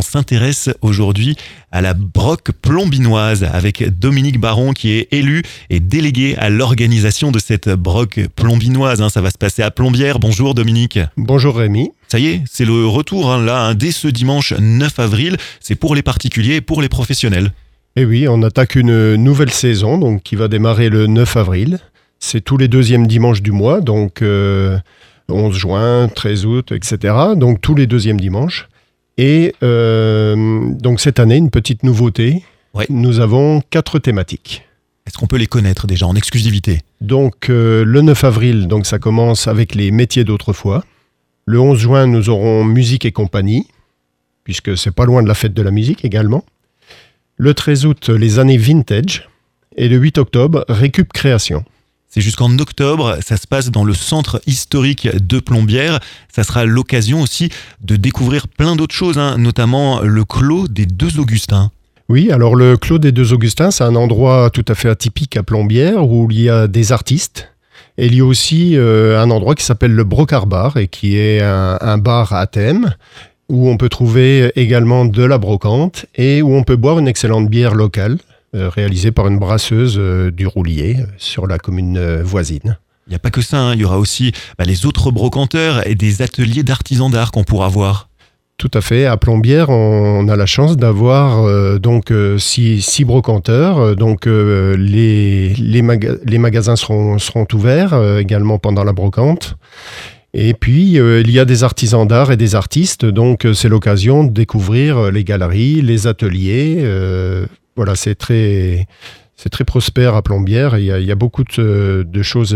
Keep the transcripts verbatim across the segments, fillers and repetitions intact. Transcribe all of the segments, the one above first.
On s'intéresse aujourd'hui à la broc plombinoise avec Dominique Baron qui est élu et délégué à l'organisation de cette broc plombinoise. Ça va se passer à Plombières. Bonjour Dominique. Bonjour Rémi. Ça y est, c'est le retour hein, là, hein, dès ce dimanche neuf avril. C'est pour les particuliers et pour les professionnels. Et oui, on attaque une nouvelle saison donc, qui va démarrer le neuf avril. C'est tous les deuxièmes dimanches du mois, donc euh, onze juin, treize août, et cetera. Donc tous les deuxièmes dimanches. Et euh, donc cette année, une petite nouveauté. Ouais. Nous avons quatre thématiques. Est-ce qu'on peut les connaître déjà en exclusivité ? Donc euh, le neuf avril, donc, ça commence avec les métiers d'autrefois. Le onze juin, nous aurons musique et compagnie, puisque c'est pas loin de la fête de la musique également. Le treize août, les années vintage. Et le huit octobre, récup création. C'est jusqu'en octobre, ça se passe dans le centre historique de Plombières. Ça sera l'occasion aussi de découvrir plein d'autres choses, hein, notamment le Clos des Deux Augustins. Oui, alors le Clos des Deux Augustins, c'est un endroit tout à fait atypique à Plombières où il y a des artistes. Et il y a aussi euh, un endroit qui s'appelle le Brocard Bar et qui est un, un bar à thème où on peut trouver également de la brocante et où on peut boire une excellente bière locale. Euh, réalisé par une brasseuse euh, du Roulier euh, sur la commune euh, voisine. Il n'y a pas que ça, hein. Il y aura aussi bah, les autres brocanteurs et des ateliers d'artisans d'art qu'on pourra voir. Tout à fait. À Plombières, on a la chance d'avoir euh, donc euh, six, six brocanteurs. Donc euh, les, les, maga- les magasins seront, seront ouverts euh, également pendant la brocante. Et puis, euh, il y a des artisans d'art et des artistes. Donc, euh, c'est l'occasion de découvrir les galeries, les ateliers. Euh, Voilà, c'est très, c'est très prospère à Plombières et il y a, il y a beaucoup de, de choses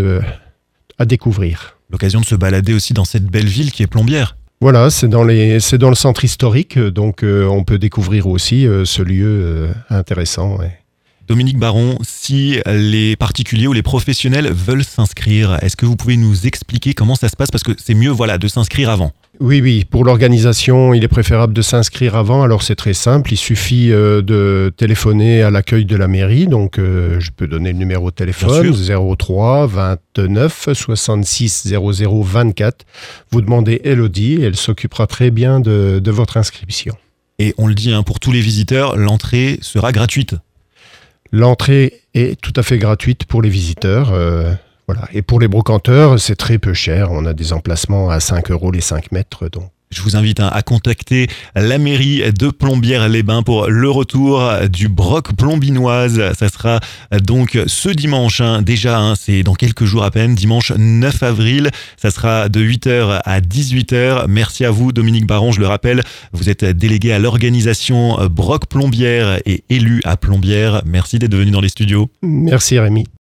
à découvrir. L'occasion de se balader aussi dans cette belle ville qui est Plombières. Voilà, c'est dans, les, c'est dans le centre historique, donc euh, on peut découvrir aussi euh, ce lieu euh, intéressant. Ouais. Dominique Baron, si les particuliers ou les professionnels veulent s'inscrire, est-ce que vous pouvez nous expliquer comment ça se passe ? Parce que c'est mieux voilà, de s'inscrire avant. Oui, oui. Pour l'organisation, il est préférable de s'inscrire avant. Alors, c'est très simple. Il suffit euh, de téléphoner à l'accueil de la mairie. Donc, euh, je peux donner le numéro de téléphone zéro trois vingt-neuf soixante-six zéro zéro vingt-quatre. Vous demandez Elodie et elle s'occupera très bien de, de votre inscription. Et on le dit, hein, pour tous les visiteurs, l'entrée sera gratuite. L'entrée est tout à fait gratuite pour les visiteurs. Euh, Voilà. Et pour les brocanteurs, c'est très peu cher. On a des emplacements à cinq euros les cinq mètres. Donc. Je vous invite hein, à contacter la mairie de Plombières-les-Bains pour le retour du broc plombinoise. Ça sera donc ce dimanche, hein, déjà, hein, c'est dans quelques jours à peine, dimanche neuf avril. Ça sera de huit heures à dix-huit heures. Merci à vous, Dominique Baron. Je le rappelle, vous êtes délégué à l'organisation Broc Plombières et élu à Plombières. Merci d'être venu dans les studios. Merci Rémi.